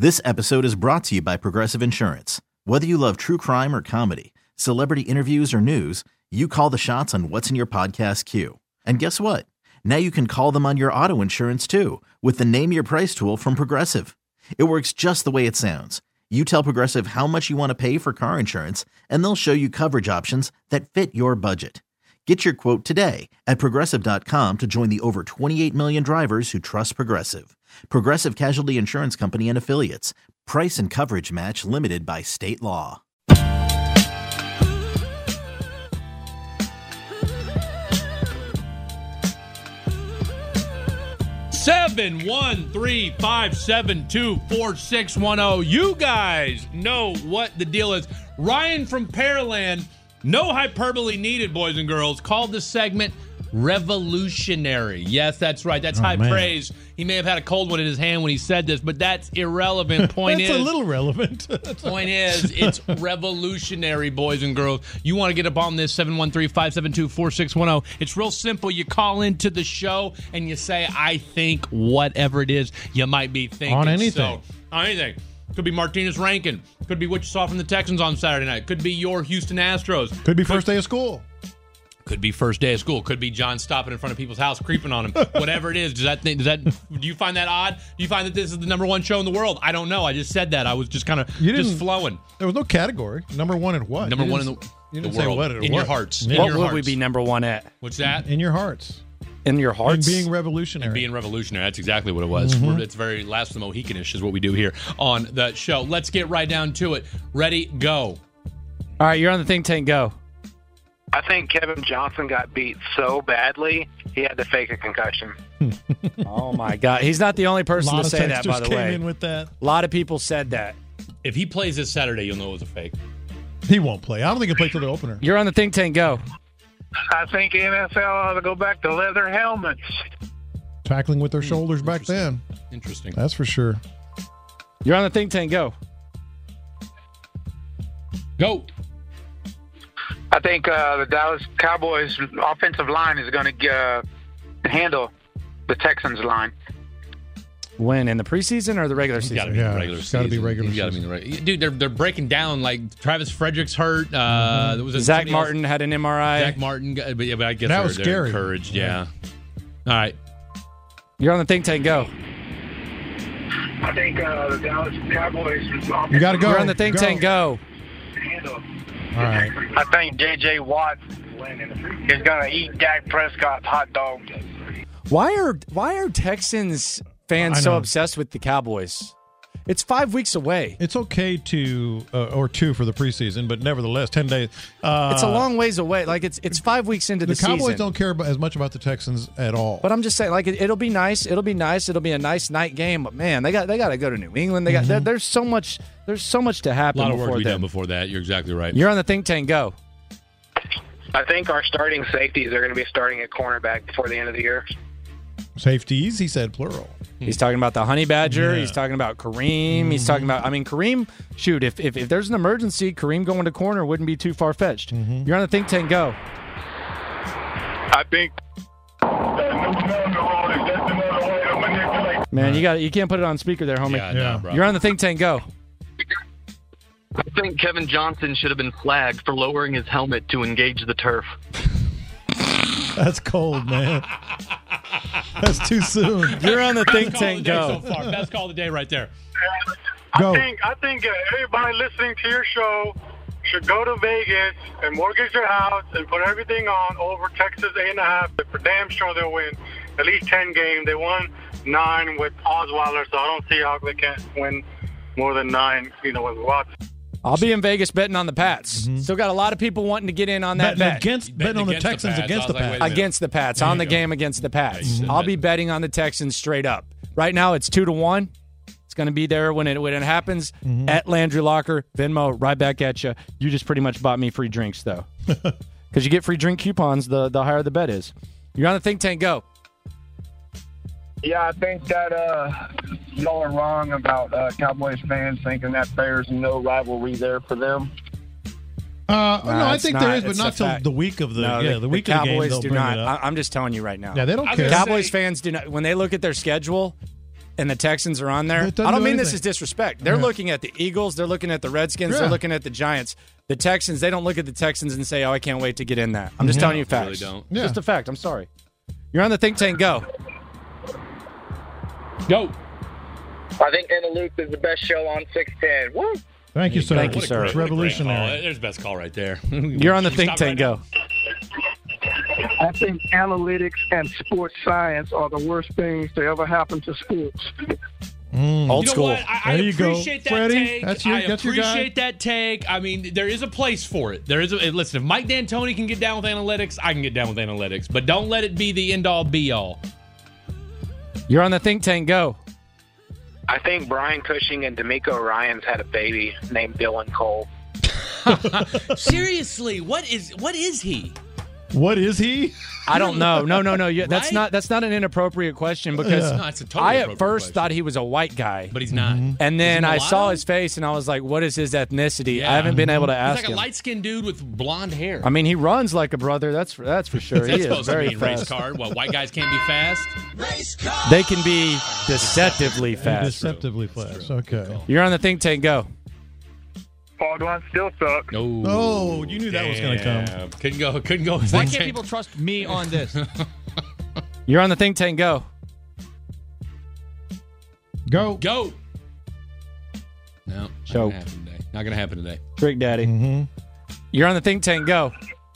This episode is brought to you by Progressive Insurance. Whether you love true crime or comedy, celebrity interviews or news, you call the shots on what's in your podcast queue. And guess what? Now you can call them on your auto insurance too with the Name Your Price tool from Progressive. It works just the way it sounds. You tell Progressive how much you want to pay for car insurance, and they'll show you coverage options that fit your budget. Get your quote today at Progressive.com to join the over 28 million drivers who trust Progressive. Progressive Casualty Insurance Company and Affiliates. Price and coverage match limited by state law. 713-572-4610. You guys know what the deal is. Ryan from Pearland, no hyperbole needed, boys and girls, called this segment revolutionary. Yes, that's right. That's high praise. He may have had a cold one in his hand when he said this, but that's irrelevant. Point that's is, a little relevant. Point is, it's revolutionary, boys and girls. You want to get up on this, 713-572-4610. It's real simple. You call into the show and you say, I think whatever it is you might be thinking. On anything. On anything. Could be Martinez Rankin. Could be what you saw from the Texans on Saturday night. Could be your Houston Astros. Could be first day of school. Could be first day of school. Could be John stopping in front of people's house, creeping on them. Whatever it is, do you find that odd? Do you find that this is the number one show in the world? I don't know. I just said that. I was just kind of just flowing. There was no category. Number one in what? Number one in the didn't world. Say what in your hearts. Yeah. In What your would hearts. we be number one at? What's that? In your hearts. In your hearts? And being revolutionary. And being revolutionary. That's exactly what it was. It's very Last of the Mohicanish is what we do here on the show. Let's get right down to it. Ready, go. All right, you're on the think tank. Go. I think Kevin Johnson got beat so badly, he had to fake a concussion. Oh, my God. He's not the only person to say that, by the came way. in with that. A lot of people said that. If he plays this Saturday, you'll know it was a fake. He won't play. I don't think he'll play till the opener. You're on the think tank. Go. I think NFL ought to go back to leather helmets. Tackling with their shoulders back then. Interesting. That's for sure. You're on the think tank. Go. Go. I think the Dallas Cowboys offensive line is going to handle the Texans line. When? In the preseason or the regular season? Got to be the regular season. Got to be regular season. Dude, they're breaking down like Travis Frederick's hurt. There was Zach Martin had an MRI. Zach Martin, but I guess that was they're scary. Encouraged. Yeah. All right. You're on the think tank. Go. I think the Dallas Cowboys You got to go. You're on the think tank. Go. handle. All right. I think J.J. Watt is going to eat Dak Prescott's hot dog. Why are Texans fans I so know. obsessed with the Cowboys? It's 5 weeks away. It's okay to or 2 for the preseason, but nevertheless, 10 days. It's a long ways away. Like it's 5 weeks into the Cowboys season. don't care as much about the Texans at all. But I'm just saying, like it'll be nice. It'll be nice. It'll be a nice night game. But man, they got to go to New England. They got there's so much to happen. A lot of work to be then. done before that. You're exactly right. You're on the think tank. Go. I think our starting safeties are going to be starting at cornerback before the end of the year. Safeties, he said plural. He's talking about the Honey Badger. Yeah. He's talking about Kareem. He's talking about, Kareem, shoot, if there's an emergency, Kareem going to corner wouldn't be too far-fetched. You're on the think tank. Go. I think Man, you can't put it on speaker there, homie. Yeah, no, bro. You're on the think tank. Go. I think Kevin Johnson should have been flagged for lowering his helmet to engage the turf. That's cold, man. That's too soon. You're on the think Best call of tank. the day Go. so far. Best call of the day right there. Go. I think everybody listening to your show should go to Vegas and mortgage their house and put everything on over Texas 8.5. For damn sure they'll win at least 10 games. They won 9 with Osweiler, so I don't see how they can't win more than 9. With Watson. I'll be in Vegas betting on the Pats. Still got a lot of people wanting to get in on that bet. Betting on the Texans against the Pats. Against the Pats. On the game against the Pats. I'll be betting on the Texans straight up. Right now it's 2-1. It's going to be there when it happens at Landry Locker. Venmo, right back at you. You just pretty much bought me free drinks, though. Because you get free drink coupons the higher the bet is. You're on the think tank. Go. Yeah, I think that y'all are wrong about Cowboys fans thinking that there's no rivalry there for them. No, I think there is, but it's not a till fact. the week of the the week of the game. Cowboys They'll do bring not. it up. I'm just telling you right now. Yeah, they don't care. Cowboys fans do not. When they look at their schedule, and the Texans are on there, It doesn't I don't do mean this anything. is disrespect. They're looking at the Eagles. They're looking at the Redskins. Yeah. They're looking at the Giants. The Texans, they don't look at the Texans and say, oh, I can't wait to get in that. I'm just telling you facts. really don't. Yeah. Just a fact. I'm sorry. You're on the think tank. Go. Go. I think Anna Luke is the best show on 610. Woo! Thank you, sir. Thank you, What a sir. great- It's what a great revolutionary. call. There's the best call right there. You're on the You think stop tank. right Go. I think analytics and sports science are the worst things to ever happen to sports. Old You know school. what? I There you go. appreciate that Freddie, take. that's I your guy. appreciate that take. I mean, there is a place for it. There is a listen. If Mike D'Antoni can get down with analytics, I can get down with analytics. But don't let it be the end all be all. You're on the think tank. Go. I think Brian Cushing and D'Amico Ryans had a baby named Dylan Cole. Seriously, what is he? What is he? I don't know. No. That's Right? not an inappropriate question because No, it's a totally I at appropriate first question. thought he was a white guy. But he's not. And then Is he I saw mulatto? his face and I was like, what is his ethnicity? Yeah. I haven't been able to He's ask like a him. light-skinned dude with blonde hair. I mean, he runs like a brother. That's for sure. That's He is supposed to very be in race fast. car. What, white guys can't be fast? They can be deceptively fast. Deceptively fast. Okay. You're on the think tank. Go. Paul Gallant still sucks. No. Oh, you knew that was going to come. Damn. Couldn't go. Why can't people trust me on this? You're on the think tank. Go. Go. Go. No. Choke. Not gonna happen today. Trick Daddy. Mm-hmm. You're on the think tank. Go.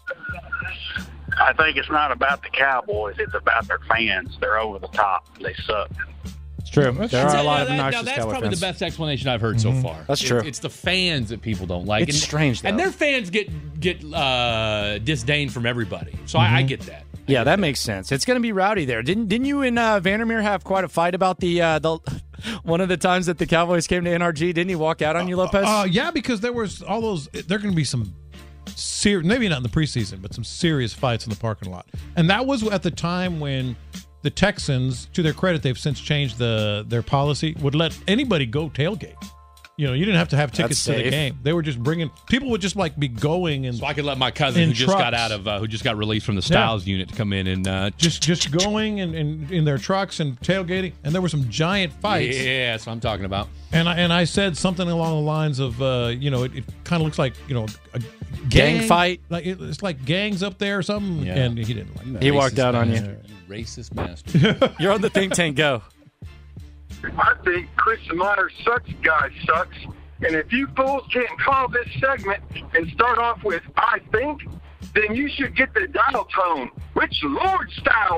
I think it's not about the Cowboys. It's about their fans. They're over the top. They suck. It's true. There are a lot of Now, obnoxious that's Cowboy probably fans. the best explanation I've heard so far. That's true. It's the fans that people don't like. It's strange, though. And their fans get disdain from everybody. So I get that. Yeah, that makes sense. It's going to be rowdy there. Didn't you and Vandermeer have quite a fight about the one of the times that the Cowboys came to NRG? Didn't he walk out on you, Lopez? Yeah, because there was all those. There are going to be some serious, maybe not in the preseason, but some serious fights in the parking lot. And that was at the time when the Texans, to their credit, they've since changed their policy, would let anybody go tailgate. You know, you didn't have to have tickets to the safe. game. They were just bringing people would just like be going and So I could let my cousin In who just got trucks. out of who just got released from the Styles unit to come in and just going and in their trucks and tailgating. And there were some giant fights. yeah, that's what I'm talking about. And I said something along the lines of, it kind of looks like, a Gang fight? Like it's like gangs up there or something. Yeah. And he didn't like that. He walked out on you. Racist bastard. You're on the think tank. Go. I think Christian Myers sucks. Guy sucks. And if you fools can't call this segment and start off with "I think," then you should get the dial tone, Rich Lord style,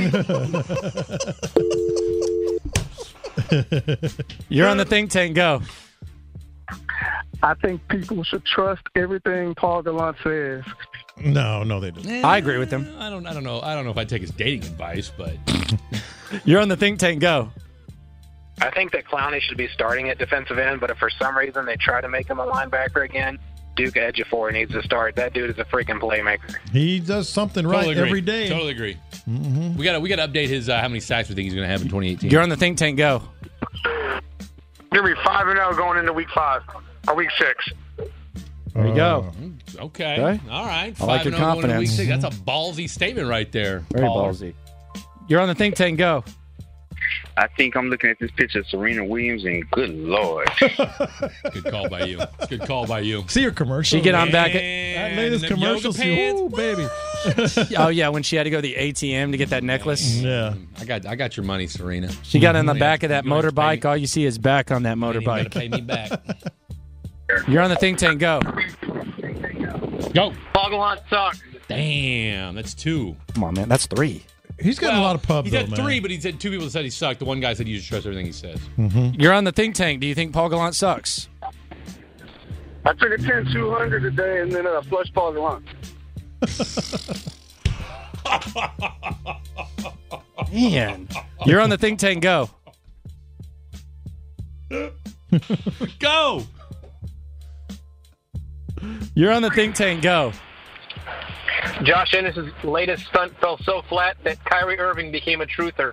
baby. You're on the think tank. Go. I think people should trust everything Paul Gallant says. No, they didn't. I agree with him. I don't know if I take his dating advice, but You're on the think tank. Go. I think that Clowney should be starting at defensive end, but if for some reason they try to make him a linebacker again, Duke Ejiofor needs to start. That dude is a freaking playmaker. He does something right totally agree. every day. Totally agree. We got to update his how many sacks we think he's going to have in 2018. You're on the think tank. Go. You're going to be 5-0 going into week 5 or week 6. There you go. Okay. Okay. All right. I like your 5-0 going into confidence. week 6. That's a ballsy statement right there. Very Paul. ballsy. You're on the think tank. Go. I think I'm looking at this picture of Serena Williams, and good Lord. Good call by you. Good call by you. See your commercial. She get on back. That latest And the commercial. yoga pants. Ooh, baby. Oh yeah, when she had to go to the ATM to get that necklace. Yeah. I got your money, Serena. She got in the back of that You guys pay motorbike. me. All you see is back on that You gotta motorbike. pay me back. You're on the think tank. Go. Go. Paul Gallant sucks. Damn, that's 2. Come on, man. That's 3. He's getting a lot of pub, He's though, had man. 3, but he's had 2 people that said he sucked. The one guy said you should trust everything he says. You're on the think tank. Do you think Paul Gallant sucks? I took a 10-200 today and then flushed Paul Gallant. Man. You're on the think tank. Go. Go. You're on the think tank. Go. Josh Ennis' latest stunt fell so flat that Kyrie Irving became a truther.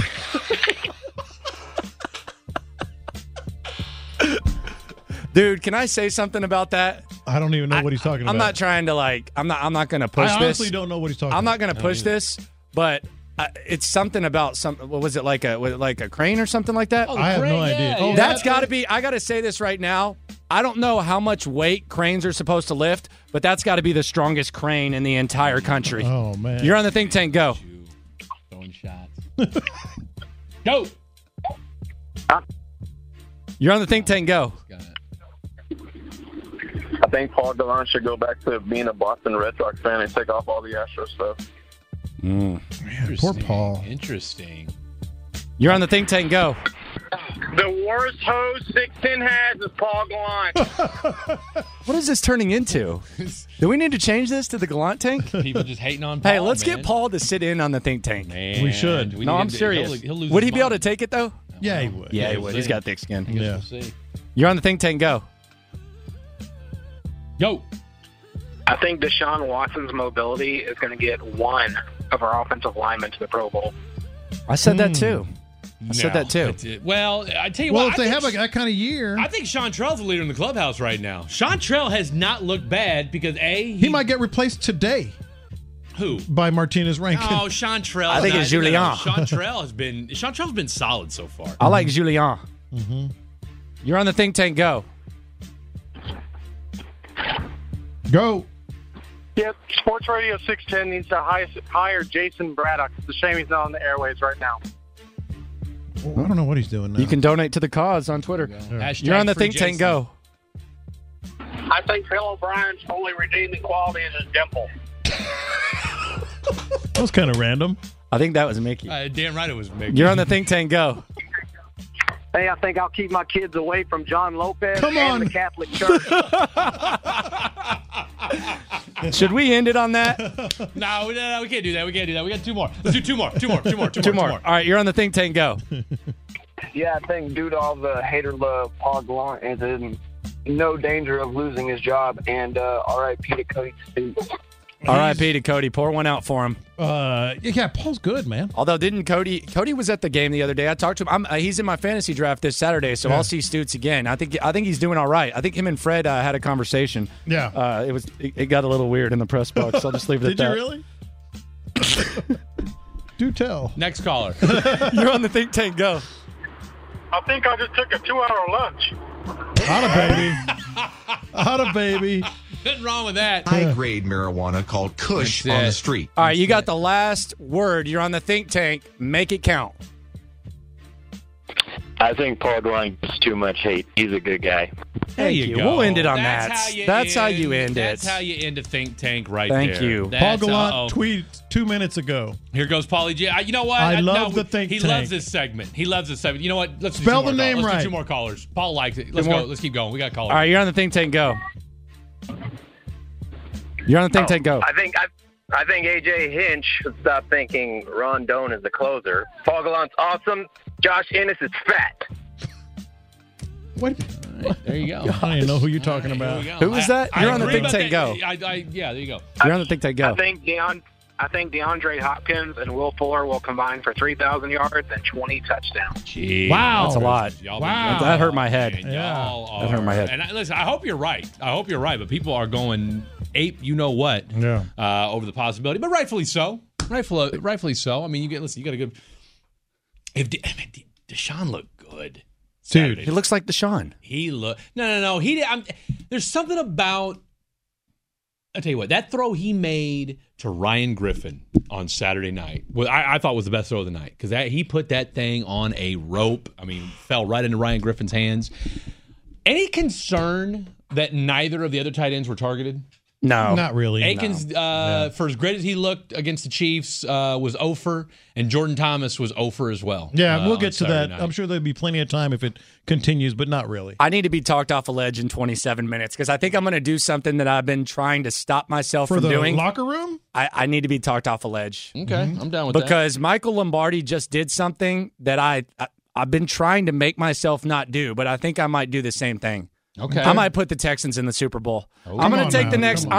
Dude, can I say something about that? I don't even know what he's talking about. I'm not trying to I'm not going to push I this. honestly don't know what he's talking about. I'm not going to push this, but it's something about what was it, like a crane or something like that? I have no idea. Oh, That's got to be. I got to say this right now. I don't know how much weight cranes are supposed to lift, but that's got to be the strongest crane in the entire country. Oh, man. You're on the think tank. Go. Throwing shots. Go. You're on the think tank. Go. I think Paul Gallant should go back to being a Boston Red Sox fan and take off all the Astro stuff. Man, poor Paul. Interesting. You're on the think tank. Go. The worst host 610 has is Paul Gallant. What is this turning into? Do we need to change this to the Gallant tank? People just hating on Paul. Hey, let's man. get Paul to sit in on the think tank. Man, We should. we No, need I'm him to- serious. he'll lose Would his he be able to mind. take it, though? Yeah, he would. Yeah, he we'll would. see. He's got thick skin. Yeah. We'll see. You're on the think tank. Go. Go. I think Deshaun Watson's mobility is going to get one of our offensive linemen to the Pro Bowl. I said that too. I said that too. Well, I tell you Well, what. if they have that kind of year, I think Sean Trell's the leader in the clubhouse right now. Sean Trell has not looked bad because he might get replaced today who by Martinez Rankin. Oh, Sean Trell. I think it's Julien. Sean Trell's been solid so far. I like Julien. Mm-hmm. You're on the think tank. Go. Go. Yep, Sports Radio 610 needs to hire Jason Braddock. It's a shame he's not on the airways right now. Well, I don't know what he's doing now. You can donate to the cause on Twitter. You're on the think tank. Go. I think Bill O'Brien's only redeeming quality is his dimple. That was kind of random. I think that was Mickey. Damn right it was Mickey. You're on the think tank. Go. Hey, I think I'll keep my kids away from John Lopez Come on. and the Catholic Church. Should we end it on that? No, we can't do that. We got two more. Let's do two more. All right, you're on the think tank. Go. Yeah, I think due to all the hater love, Paul Gallant is in no danger of losing his job. And R.I.P. to Cody Stoops. R.I.P. to Cody. Pour one out for him. Yeah, Paul's good, man. Although didn't Cody was at the game the other day. I talked to him. He's in my fantasy draft this Saturday, so I'll see Stoots again. I think he's doing all right. I think him and Fred had a conversation. Yeah. It got a little weird in the press box. I'll just leave it at that. Did you really? Do tell. Next caller. You're on the think tank. Go. I think I just took a 2-hour lunch. Out of baby. Nothing wrong with that. High-grade marijuana called Kush on the street. All right, you got the last word. You're on the think tank. Make it count. I think Paul Gallant gets too much hate. He's a good guy. There you go. We'll end it on that. That's how you end it. That's how you end a think tank right Thank there. you. Paul Gallant tweeted 2 minutes ago. Here goes Paulie G. You know what? I love the think He tank. loves this segment. You know what? Let's Spell do two the more name Let's right. do two more callers. Paul likes it. Let's go. Let's keep going. We got callers. All right, you're on the think tank. Go. You're on the think tank. Go. I think AJ Hinch should stop thinking Ron Doan is the closer. Paul Gallant's awesome. Josh Ennis is fat. What? There you go. I don't even know who you're talking about. Who was that? You're on the think tank. Go. Yeah, there you go. You're on the think tank. Go. I think DeAndre Hopkins and Will Fuller will combine for 3,000 yards and 20 touchdowns. Jeez. Wow. That's a lot. Wow. That hurt my head. Y'all That hurt my head. And listen, I hope you're right. But people are going ape, you know what, over the possibility, but rightfully so. Rightfully so. I mean, you got a good. Deshaun looked good, dude. He looks like Deshaun. He looked. No. There's something about. I'll tell you what. That throw he made to Ryan Griffin on Saturday night, I thought was the best throw of the night because he put that thing on a rope. I mean, fell right into Ryan Griffin's hands. Any concern that neither of the other tight ends were targeted? No. Not really. Akins, for as great as he looked against the Chiefs, was 0-for, and Jordan Thomas was 0-for as well. Yeah, we'll get to that. Night. I'm sure there'll be plenty of time if it continues, but not really. I need to be talked off a ledge in 27 minutes because I think I'm going to do something that I've been trying to stop myself from doing. For the locker room? I need to be talked off a ledge. Okay, I'm down with that. Because Michael Lombardi just did something that I've been trying to make myself not do, but I think I might do the same thing. Okay. I might put the Texans in the Super Bowl. I'm going to take the next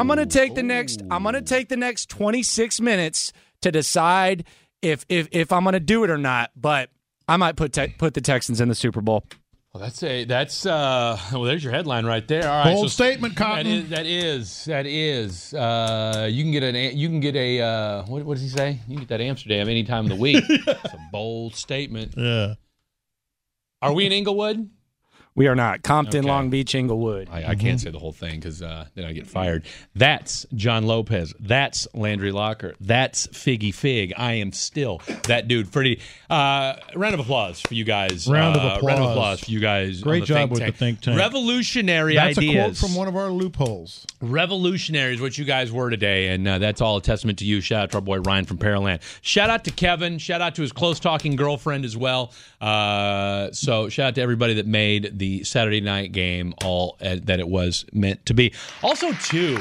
26 minutes to decide if I'm going to do it or not, but I might put the Texans in the Super Bowl. Well, there's your headline right there. All right, Bold statement, Cotton. That is. You can get a what does he say? You can get that Amsterdam any time of the week. It's a bold statement. Yeah. Are we in Inglewood? We are not. Compton, Okay. Long Beach, Inglewood. I can't say the whole thing because then I get fired. That's John Lopez. That's Landry Locker. That's Figgy Fig. I am still that dude. Pretty. Round of applause for you guys. Round of applause for you guys. Great on job with the think tank. Revolutionary That's ideas. a quote from one of our loopholes. Revolutionary is what you guys were today, and that's all a testament to you. Shout out to our boy Ryan from Pearland. Shout out to Kevin. Shout out to his close-talking girlfriend as well. So shout out to everybody that made the Saturday night game all that it was meant to be. Also, too,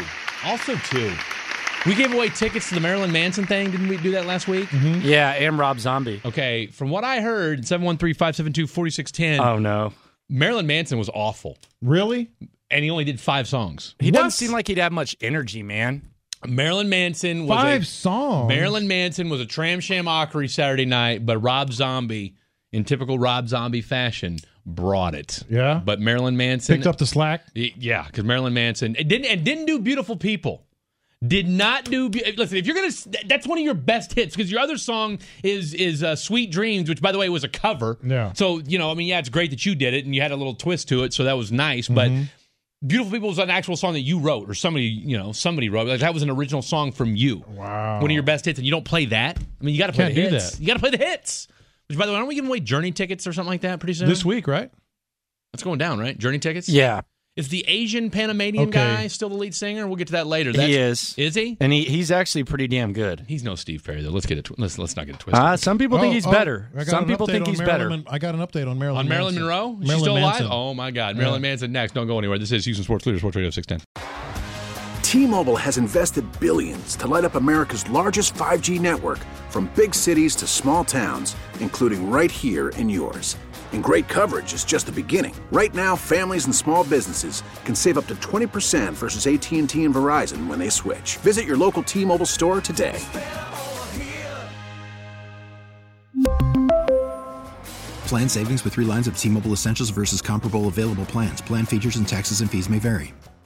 we gave away tickets to the Marilyn Manson thing. Didn't we do that last week? Mm-hmm. Yeah, and Rob Zombie. Okay, from what I heard, 713-572-4610. Oh, no. Marilyn Manson was awful. Really? And he only did 5 songs. He doesn't seem like he'd have much energy, man. Marilyn Manson was 5 songs. Marilyn Manson was a tram sham-ockery Saturday night, but Rob Zombie, in typical Rob Zombie fashion, brought it. Yeah. But Marilyn Manson Picked up the slack. Yeah, because Marilyn Manson didn't do Beautiful People. Did not do. Listen, if you're gonna, that's one of your best hits because your other song is Sweet Dreams, which by the way was a cover. Yeah. So it's great that you did it and you had a little twist to it, so that was nice. But Beautiful People was an actual song that you wrote or somebody wrote. Like that was an original song from you. Wow. One of your best hits, and you don't play that. I mean, you got to play Can't the do hits. that. You got to play the hits. Which, by the way, aren't we giving away Journey tickets or something like that pretty soon? This week, right? That's going down, right? Journey tickets? Yeah. Is the Asian Panamanian guy still the lead singer? We'll get to that later. He is. Is he? And he's actually pretty damn good. He's no Steve Perry, though. Let's not get it twisted. Some people think he's better. I got Some an people update think on he's Marilyn- better. I got an update on Marilyn On Marilyn Manson. Monroe? Is she Marilyn still alive? Manson. Oh, my God. Yeah. Marilyn Manson next. Don't go anywhere. This is Houston Sports Leader, Sports Radio 610. T-Mobile has invested billions to light up America's largest 5G network, from big cities to small towns, including right here in yours. And great coverage is just the beginning. Right now, families and small businesses can save up to 20% versus AT&T and Verizon when they switch. Visit your local T-Mobile store today. Plan savings with 3 lines of T-Mobile Essentials versus comparable available plans. Plan features and taxes and fees may vary.